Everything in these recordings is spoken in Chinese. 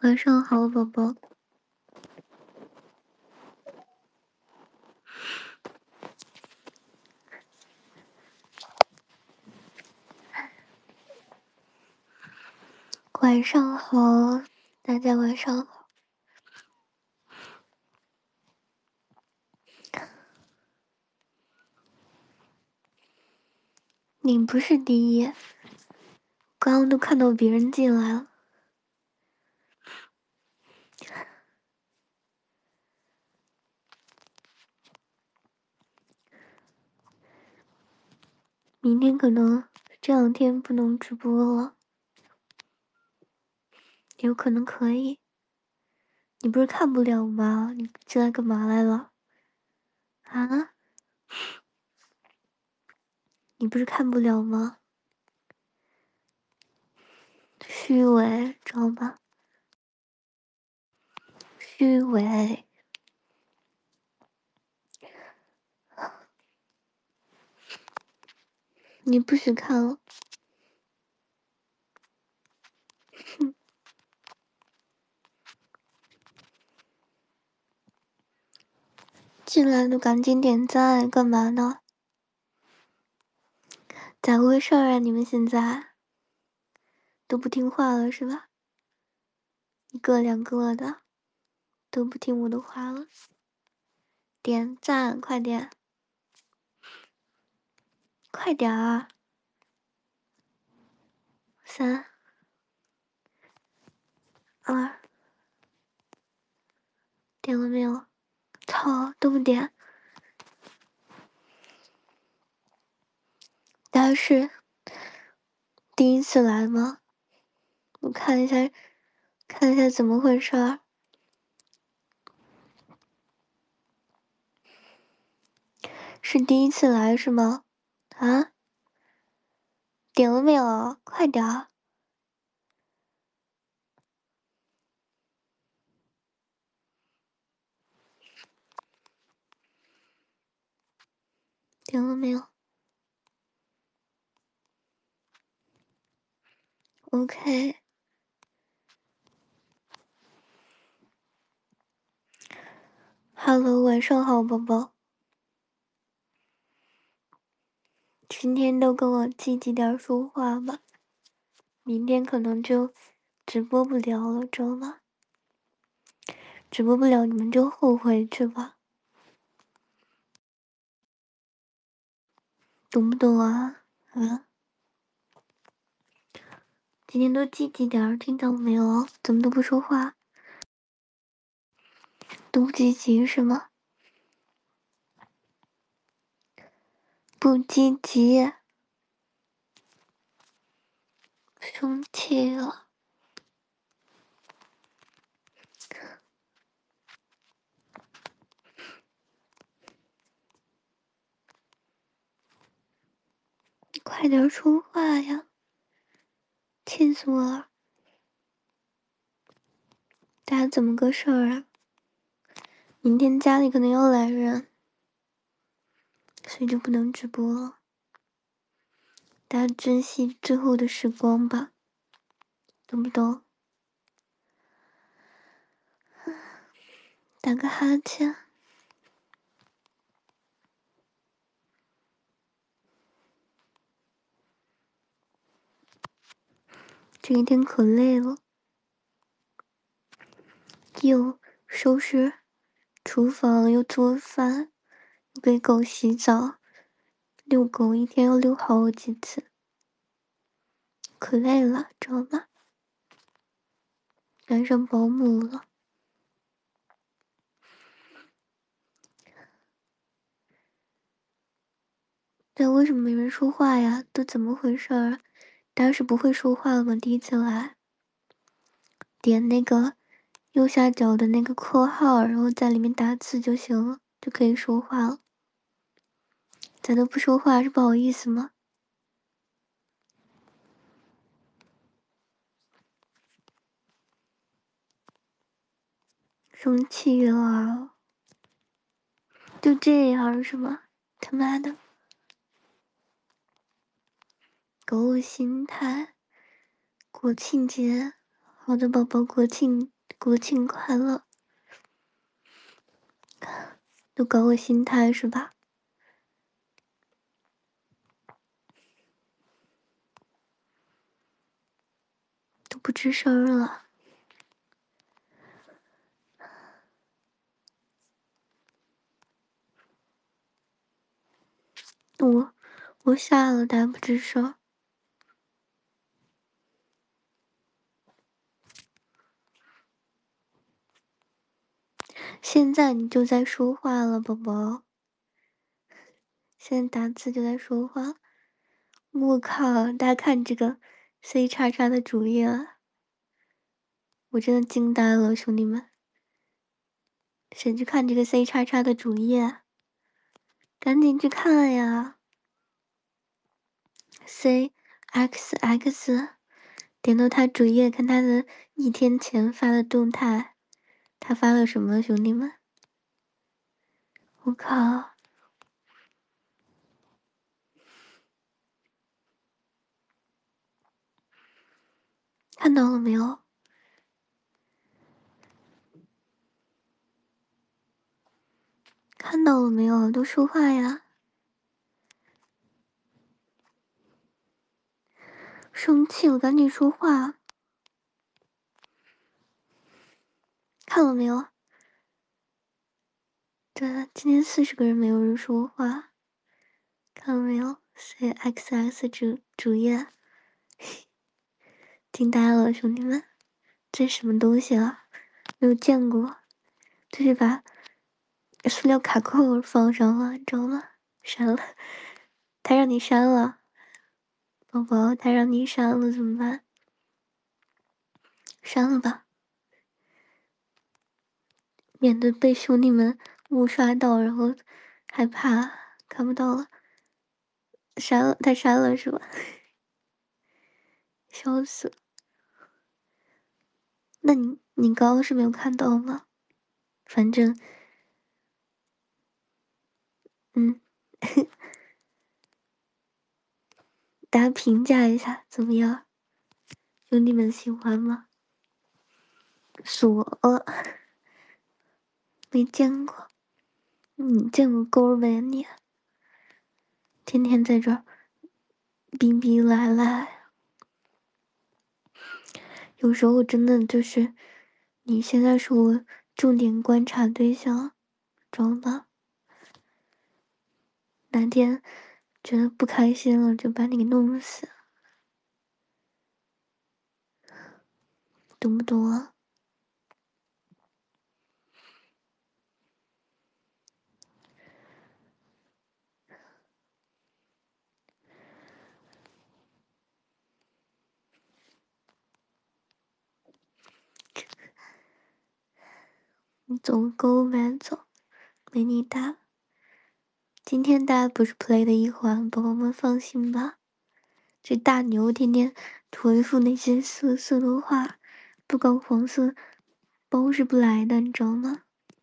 晚上好，宝宝。晚上好，大家晚上好。你不是第一，刚刚都看到别人进来了。明天可能这两天不能直播了，有可能可以。你不是看不了吗？你进来干嘛来了？啊？你不是看不了吗？虚伪，知道吗？虚伪。你不许看了。哼。进来的赶紧点赞，干嘛呢？咋回事啊？你们现在都不听话了是吧？一个两个的都不听我的话了。点赞，快点，快点儿！3、2，点了没有？操，都不点！大家是第一次来吗？我看一下，看一下怎么回事儿。是第一次来是吗？啊？点了没有？快点儿！点了没有 ？OK。Hello，晚上好，宝宝。今天都跟我积极点儿说话吧，明天可能就直播不了了，知道吗？直播不了，你们就后悔去吧，懂不懂啊？啊？今天都积极点儿，听到没有？怎么都不说话？都不积极是吗？不积极，生气了。快点说话呀！气死我了！大家怎么个事儿啊？明天家里可能要来人，所以就不能直播了。大家珍惜最后的时光吧，懂不懂？打个哈欠。这一天可累了，又收拾厨房，又做饭，又给狗洗澡，遛狗一天要遛好几次，可累了，知道吗？赶上保姆了。但为什么没人说话呀？都怎么回事儿？大家是不会说话了吗？第一次来，点那个右下角的那个括号，然后在里面打字就行了，就可以说话了。咱都不说话是不好意思吗？生气了，就这样是吗？他妈的，狗心态。国庆节，好的宝宝，国庆国庆快乐，都搞我心态是吧？都不吱声儿了。我下了，大家不吱声儿。现在你就在说话了，宝宝。现在打字就在说话。我靠！大家看这个 C 叉叉的主页啊，我真的惊呆了，兄弟们！谁去看这个 C 叉叉的主页？赶紧去看呀！CXX，点到他主页看他的一天前发的动态，他发了什么，兄弟们？我靠！看到了没有？看到了没有？都说话呀！生气了，赶紧说话！看了没有？对，今天40个人没有人说话，看到没有？CXX 主页，惊呆了，兄弟们，这什么东西啊？没有见过，这是把塑料卡扣放上了，你知道吗？删了，他让你删了，宝宝，他让你删了怎么办？删了吧，免得被兄弟们误刷到，然后害怕看不到了。删了，他删了是吧？笑死了。那你刚刚是没有看到吗？反正，嗯，大家评价一下怎么样？兄弟们喜欢吗？锁了，没见过，你见过勾儿没你？天天在这儿逼逼赖赖，有时候真的就是，你现在是我重点观察对象，知道吧？哪天觉得不开心了，就把你给弄死，懂不懂啊？你走勾呗，走，没你大。今天大家不是 play 的一环，宝宝们放心吧。这大牛天天回复那些色色的话，不搞黄色包是不来的，你知道吗？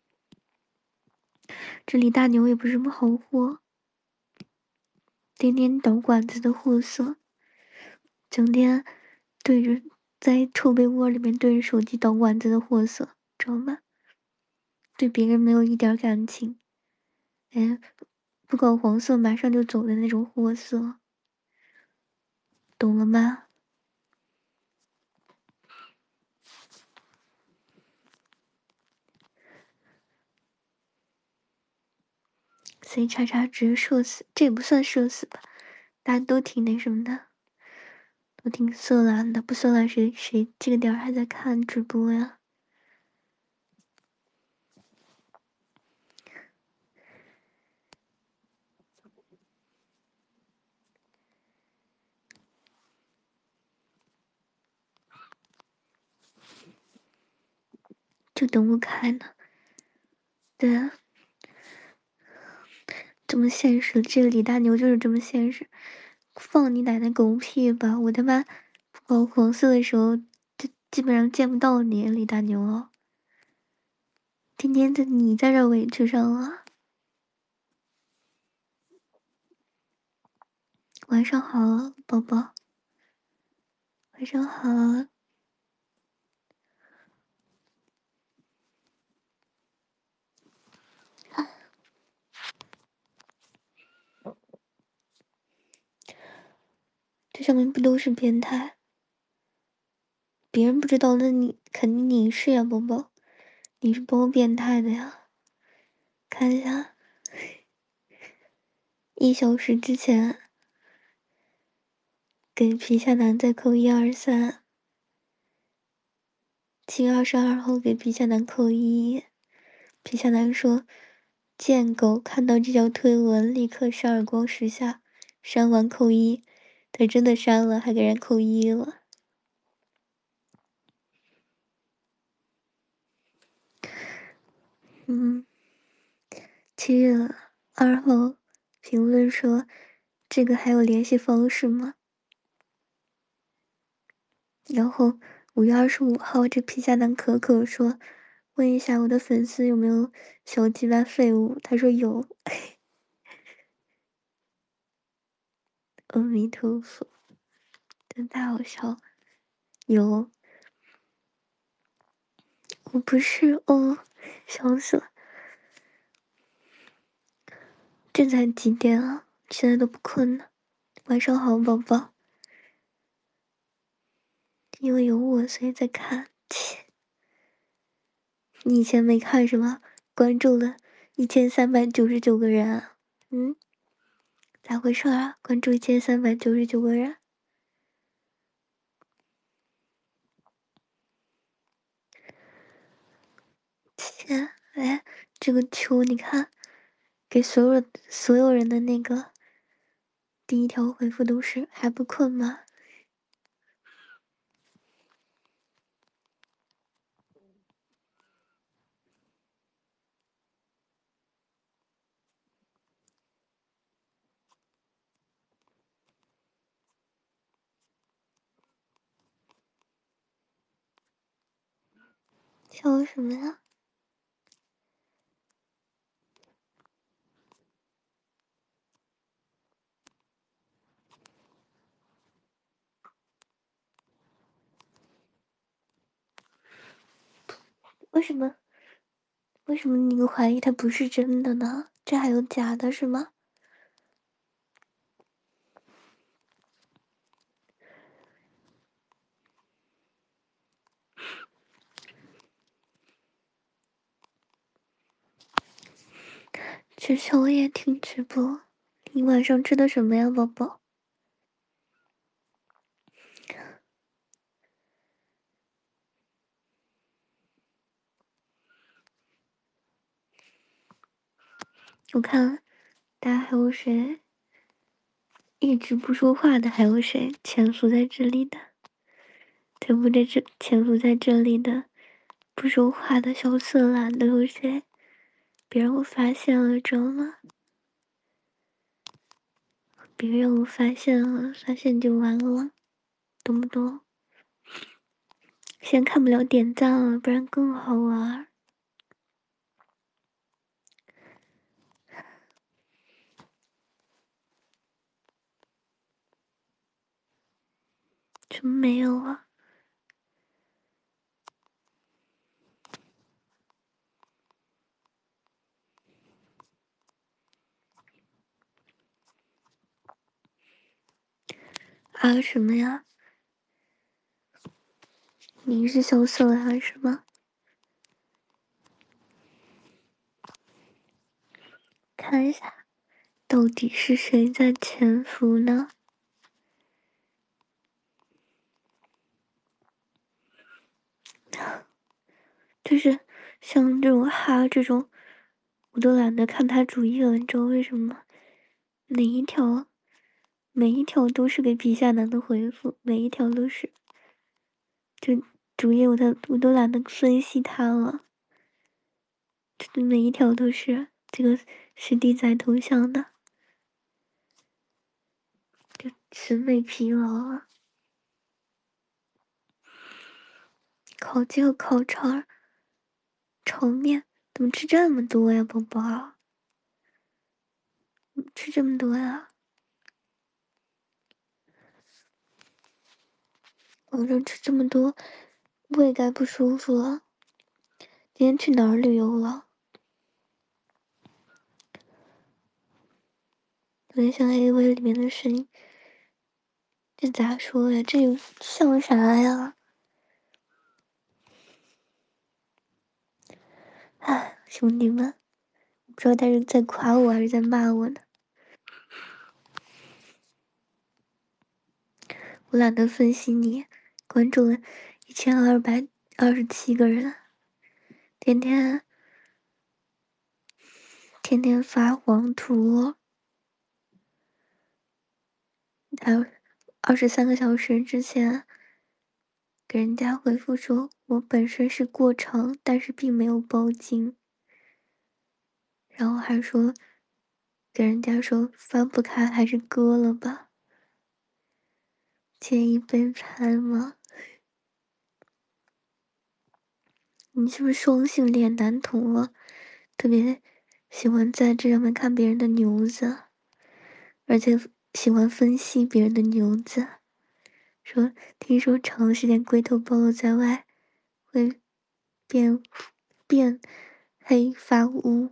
这李大牛也不是什么好货，天天捣管子的货色，整天对着在臭被窝里面对着手机捣管子的货色，知道吗？对别人没有一点感情，哎，不搞黄色马上就走的那种货色，懂了吗？C 叉叉直接社死，这也不算社死吧？大家都挺那什么的，都挺色懒的，不色懒谁这个点儿还在看直播呀？就等我开呢。对啊，这么现实，这个李大牛就是这么现实。放你奶奶狗屁吧！我他妈不搞黄色的时候，就基本上见不到你，李大牛。天天的你在这委屈上了。晚上好，宝宝。晚上好。 上面不都是变态？别人不知道，那你肯定你是呀，宝宝，你是包变态的呀。看一下，1小时之前给皮下男再扣123，7月22号给皮下男扣1。皮下男说：“贱狗，看到这条推文立刻扇耳光10下，删完扣1。”他真的删了，还给人扣1了。嗯。7月2号评论说：“这个还有联系方式吗？”然后5月25号，这皮下男可可说：“问一下我的粉丝有没有小鸡巴废物？”他说有。阿弥陀佛，真太好笑了。有，我不是哦，笑死了。这才几点啊？现在都不困呢。晚上好，宝宝。因为有我，所以在看。切，你以前没看是吗？关注了1399个人啊。嗯，咋回事啊？关注1399个人。切，哎，这个球你看，给所有人的那个第一条回复都是还不困吗？笑什么呀？为什么？为什么你会怀疑它不是真的呢？这还有假的是吗？吃宵夜听直播，你晚上吃的什么呀，宝宝？我看大家还有谁一直不说话的？还有谁潜伏在这里的？潜伏在这里的不说话的小色懒都有谁？别让我发现了，知道吗？别让我发现了，发现就完了，懂不懂？先看不了点赞了，不然更好玩。怎么没有啊？啊什么呀？你是小色懒是吗？看一下，到底是谁在潜伏呢？就是像这种哈这种，我都懒得看他主页了，你知道为什么吗？哪一条，每一条都是给皮下男的回复，每一条都是。就主页我都懒得分析他了，这每一条都是这个是地仔头像的，就审美疲劳了。烤鸡和烤肠、炒面怎么吃这么多呀，宝宝？吃这么多呀？晚上吃这么多，胃该不舒服了。今天去哪儿旅游了？有点像 AV 里面的声音。 这咋说呀？这有像啥呀？唉，兄弟们，不知道他是在夸我还是在骂我呢？我懒得分析你，关注了1227个人，天天天天发黄图，还有23个小时之前给人家回复说，我本身是过长，但是并没有包茎，然后还说给人家说翻不开，还是割了吧，建议背叛吗？你是不是双性恋男同啊？特别喜欢在这上面看别人的牛子，而且喜欢分析别人的牛子。说听说长时间龟头暴露在外，会变变黑发乌。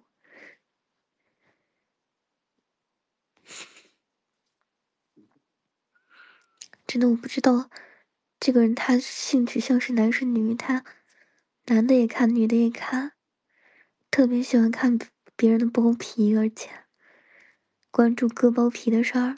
真的我不知道这个人他性取向是男是女，他男的也看，女的也看，特别喜欢看别人的包皮，而且关注割包皮的事儿。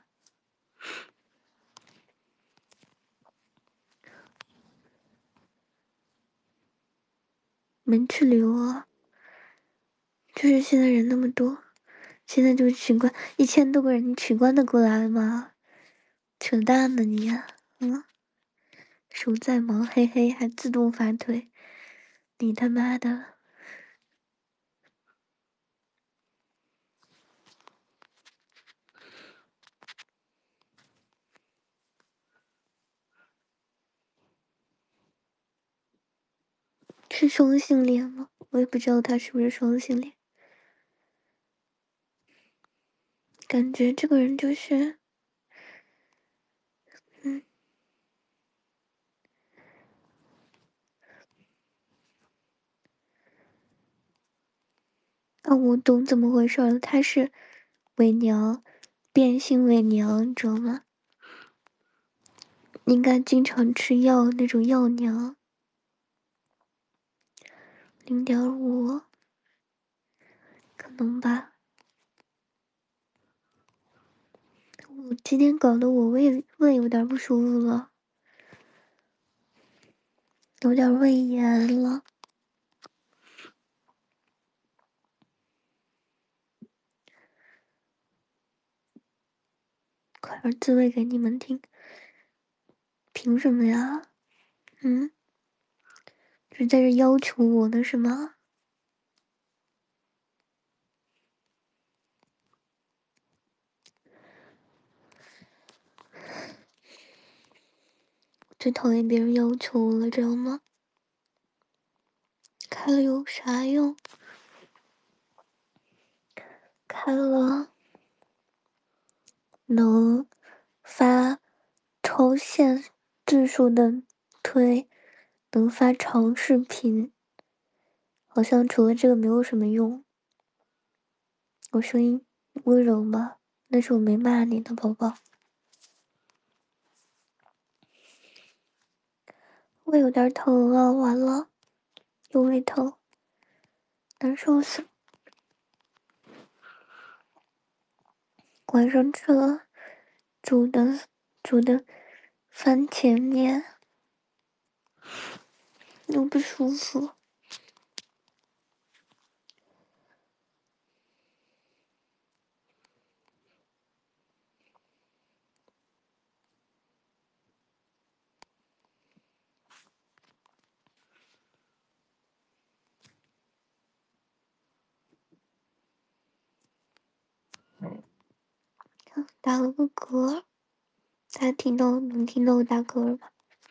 没去留啊，就是现在人那么多，现在就取关1000多个人，你取关的过来吗？扯淡呢你啊，嗯，手在忙，嘿嘿，还自动发腿，你他妈的是双性恋吗？我也不知道他是不是双性恋，感觉这个人就是，嗯，啊，我懂怎么回事了，他是伪娘，变性伪娘，你知道吗？应该经常吃药那种药娘，0.5，可能吧。我今天搞得我胃有点不舒服了，有点胃炎了，快点自慰给你们听。凭什么呀？嗯，是在这要求我的是吗？最讨厌别人要求了，知道吗？开了有啥用？开了能发超限字数的推，能发长视频，好像除了这个没有什么用。我声音温柔吗？那是我没骂你的宝宝。胃有点疼啊，完了，又胃疼，难受死了。晚上吃了煮的煮的番茄面，又不舒服。打了个嗝，大家能听到我打嗝了吧？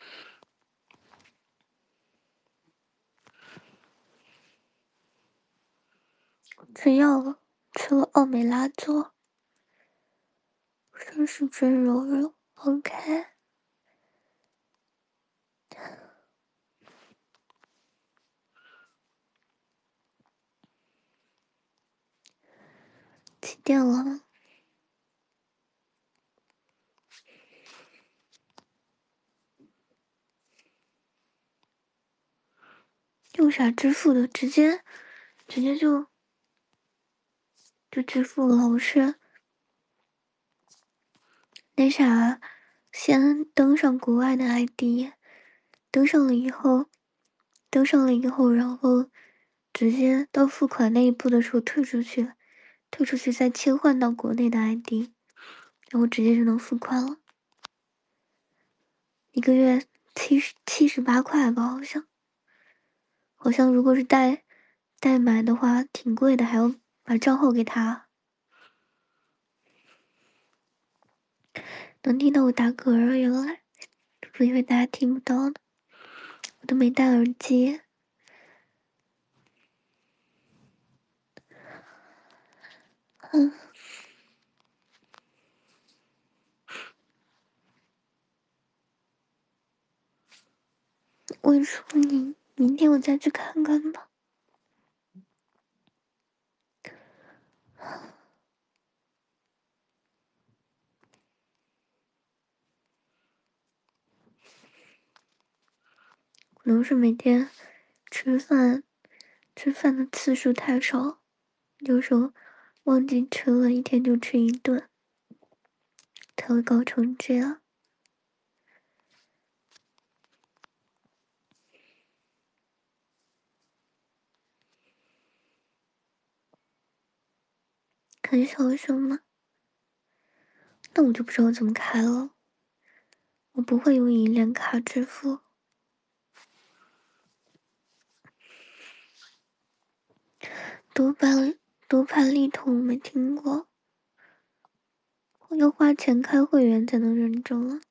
吃药了，吃了奥美拉唑，真是真柔柔。OK，几点了？ 用啥支付的？直接就支付了。我是那啥，先登上国外的 ID，登上了以后，然后直接到付款那一步的时候退出去再切换到国内的 ID，然后直接就能付款了。一个月78块吧，好像如果是代买的话挺贵的，还要把账号给他。能听到我打嗝儿，原来不以为大家听不到呢，我都没戴耳机。嗯，我说你明天我再去看看吧。可能是每天吃饭吃饭的次数太少，有时候忘记吃了，一天就吃一顿，才会搞成这样。看小说吗？那我就不知道怎么开了，我不会用银联卡支付。多办多办利通没听过，我要花钱开会员才能认证啊。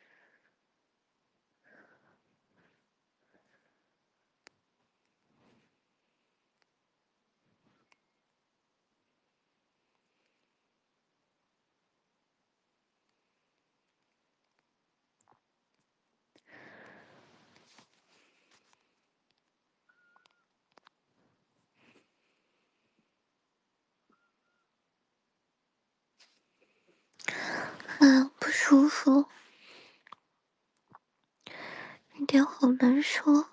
啊，不舒服，有点好难受。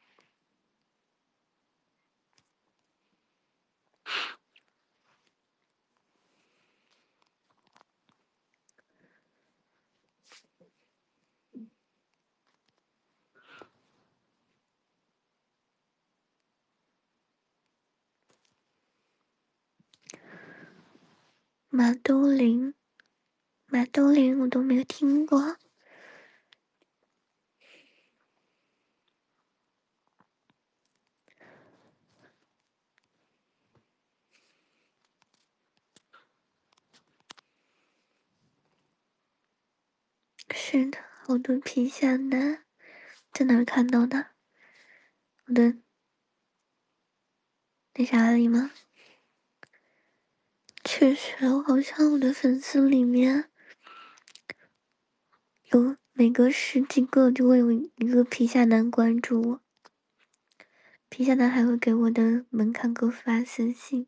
马兜铃，马兜铃我都没有听过。是的，好多皮下男，在哪儿看到的？我的那啥里吗？确实，我好像我的粉丝里面有每隔10几个就会有一个皮下男关注我，皮下男还会给我的门槛哥发私信。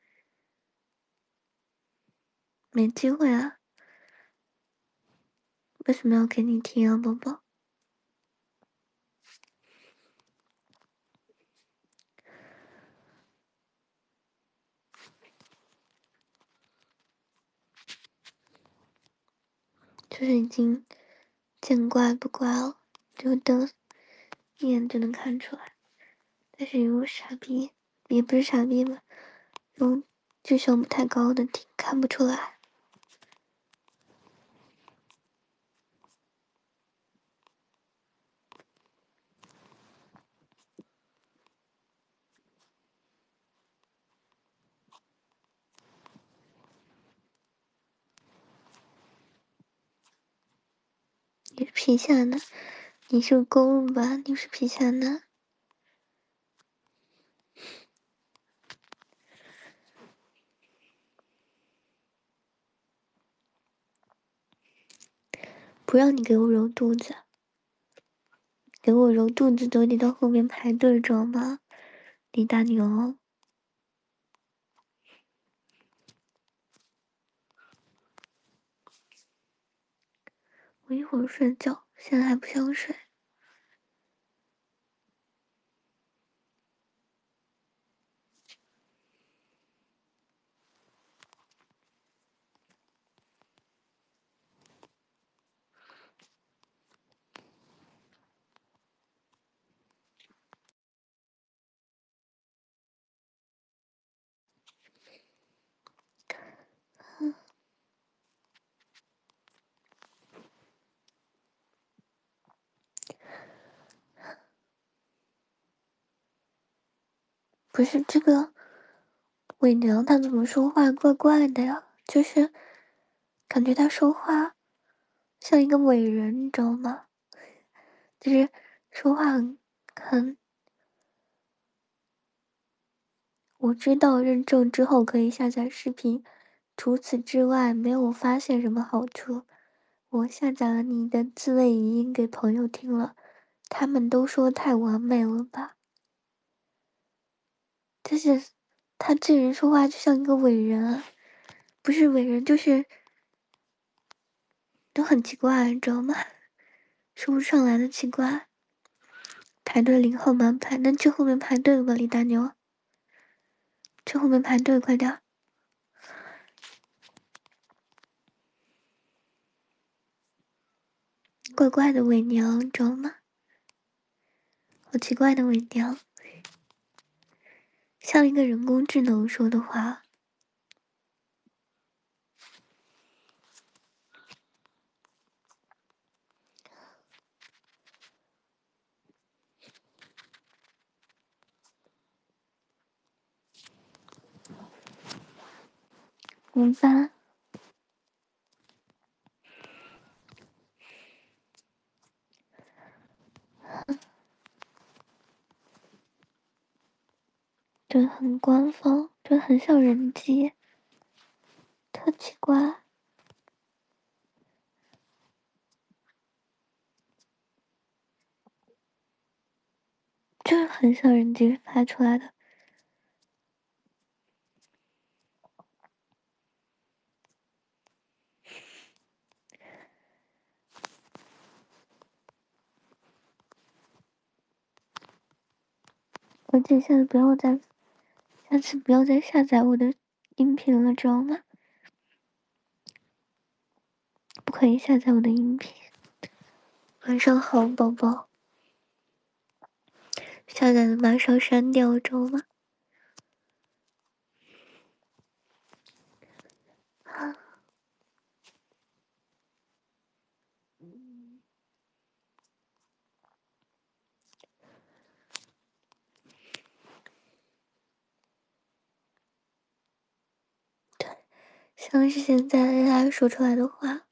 没机会啊，为什么要给你听啊，宝宝？就是已经见怪不怪了，就的一眼就能看出来。但是有傻逼，也不是傻逼吧，有智商不太高的听看不出来。你是皮下男，你是公路吧？你是皮下男，不让你给我揉肚子，给我揉肚子都得到后面排队，知道吗？李大牛，我一会儿睡觉，现在还不想睡。 不是这个伪娘，她怎么说话怪怪的呀？就是感觉她说话像一个伟人，你知道吗？就是说话很，我知道认证之后可以下载视频，除此之外没有发现什么好处。我下载了你的自慰语音给朋友听了，他们都说太完美了吧？就是他这人说话就像一个伟人啊，不是伟人就是都很奇怪，你知道吗？说不上来的奇怪。排队领号码牌，那去后面排队吧，李大牛，去后面排队，快点儿。怪怪的伪娘，你知道吗？好奇怪的伪娘，像一个人工智能说的话。怎么办？这很官方，这很像人机，特奇怪，就是很像人机发出来的。而且现在不要再，下次不要再下载我的音频了，知道吗？不可以下载我的音频。晚上好，宝宝。下载的马上删掉，知道吗？像是现在 AI 说出来的话。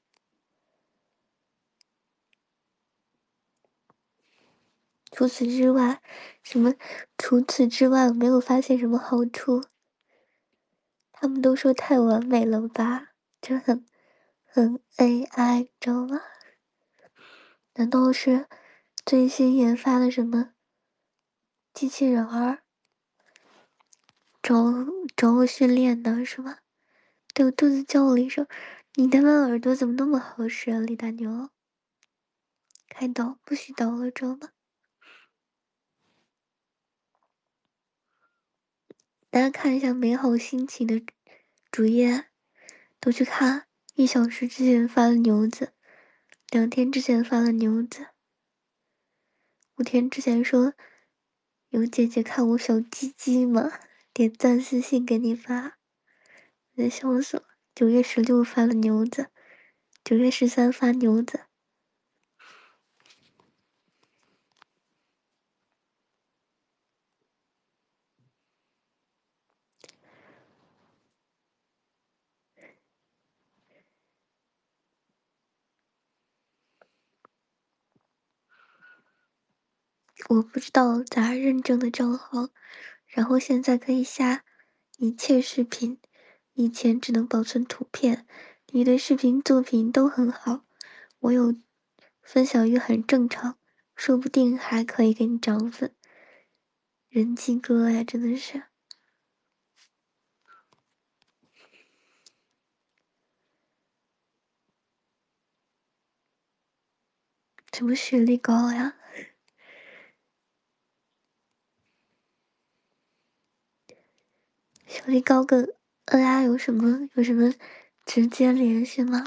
除此之外，什么？除此之外，我没有发现什么好处。他们都说太完美了吧？这很 AI，知道吗？难道是最新研发的什么机器人儿找找我训练的是吗？对我肚子叫了一声，你他妈耳朵怎么那么好使啊，李大牛？开导不许导了，知道吗？大家看一下美好心情的主页，都去看。1小时之前发了牛子，2天之前发了牛子，5天之前说有姐姐看我小鸡鸡吗？点赞私信给你发，我得笑死了。9月16发了牛子，9月13发牛子。我不知道咋认证的账号，然后现在可以下一切视频，以前只能保存图片。你的视频作品都很好，我有分享欲很正常，说不定还可以给你涨粉。人气哥呀，真的是，怎么学历高呀？学历高跟 AI 有什么直接联系吗？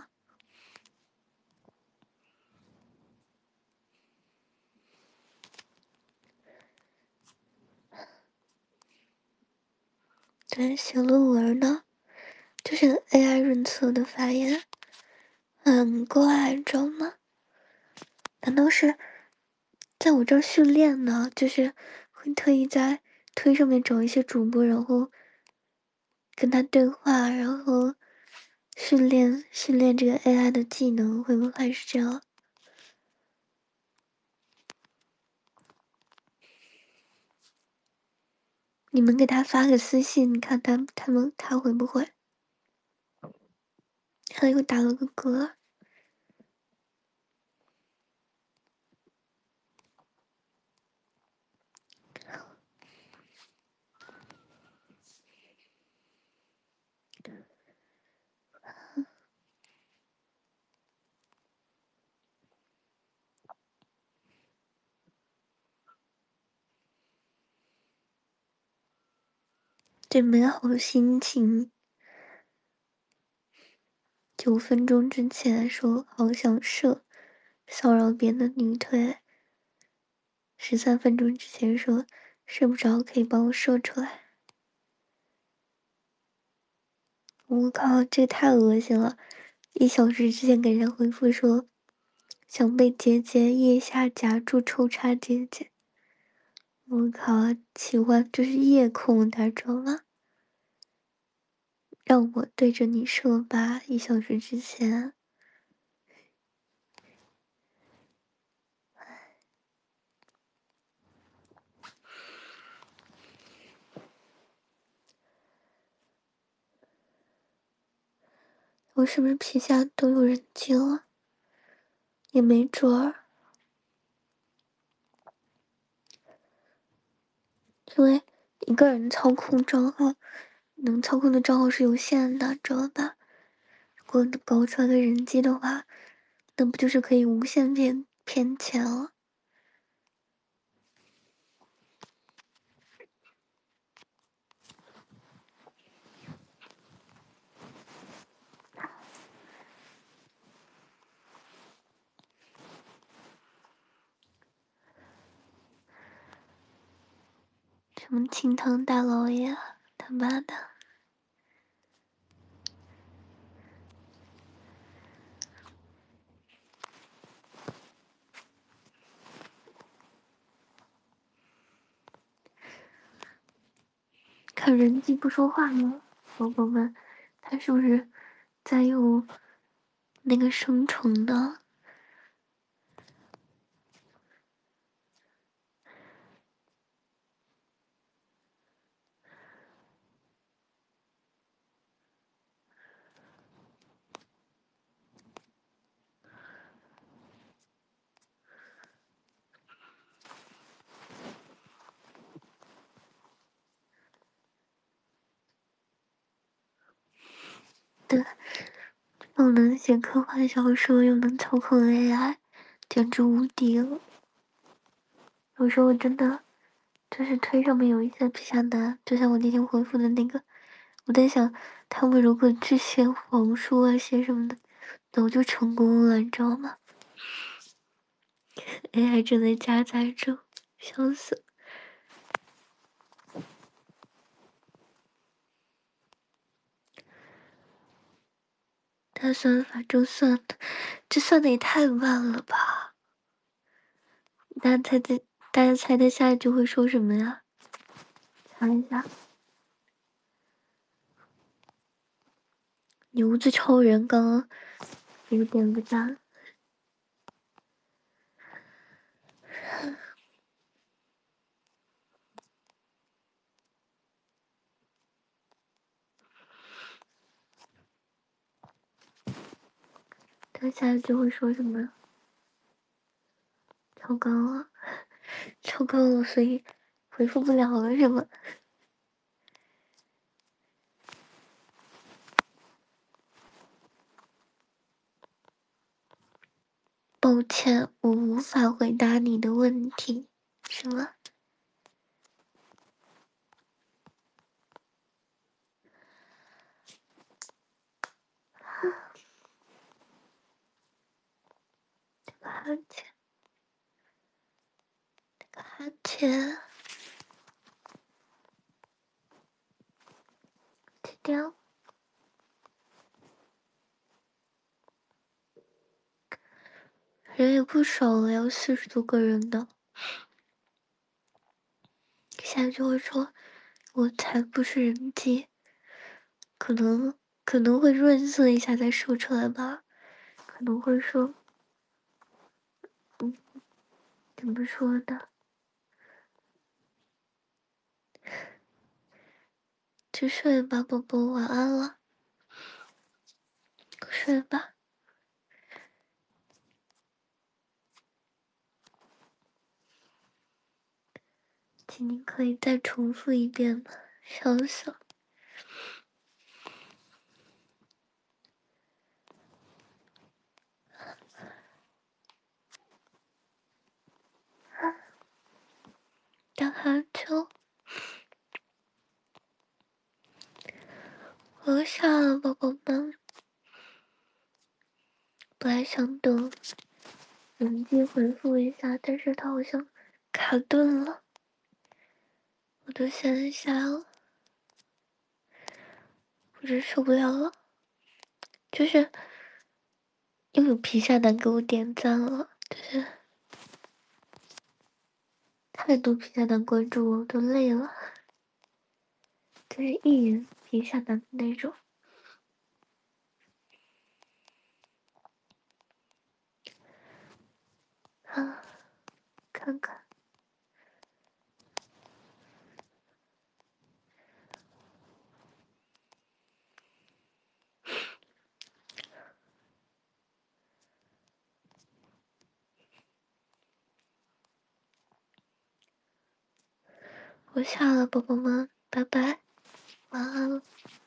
对，写论文呢，就是 AI 认测的发言，很怪，你知道吗？难道是在我这儿训练呢？就是会特意在推上面找一些主播，然后跟他对话，然后训练这个 AI 的技能，会不会是这样？你们给他发个私信，你看他回不回？他又打了个嗝，这美好心情。9分钟之前说好想射，骚扰别的女推。13分钟之前说睡不着，可以帮我射出来。我靠，这太恶心了！1小时之前给人回复说想被姐姐腋下夹住抽插姐姐。我靠，喜欢就是夜控，大家知道吗？让我对着你射吧。1小时之前，我是不是皮下都有人机了？也没准儿，因为一个人操控账号，能操控的账号是有限的，知道吧？如果搞出来个人机的话，那不就是可以无限骗钱了？什么清汤大老爷啊，他妈的！看人机不说话吗，宝宝们？他是不是在用那个生成的？对，又能写科幻小说，又能操控 AI，简直无敌了！有时候真的就是推上面有一些皮下男，就像我那天回复的那个，我在想，他们如果去写黄书啊，写什么的，那我就成功了，你知道吗？AI 正在加载中，笑死！他算法中算的，这算的也太慢了吧？大家猜猜，大家猜他下一句会说什么呀？猜一下。牛子超人刚刚给我点个赞。他下一句会说什么？超纲了，超纲了，所以回复不了了，是吗？抱歉，我无法回答你的问题，是吗？哈欠，哈欠，低调。人也不少了，有40多个人的。 下一句会说：“我才不是人机。”可能会润色一下再说出来吧。可能会说，怎么说呢？去睡吧，宝宝，晚安了，睡吧。请您可以再重复一遍吗？稍等，打哈欠。我又下了，宝宝们。本来想等人机回复一下，但是他好像卡顿了，我都先下了，我真受不了了。就是又有皮下男给我点赞了，就是太多皮下男关注我，我都累了。就是一人皮下男的那种。啊，看看。我下了，宝宝们，拜拜，晚安。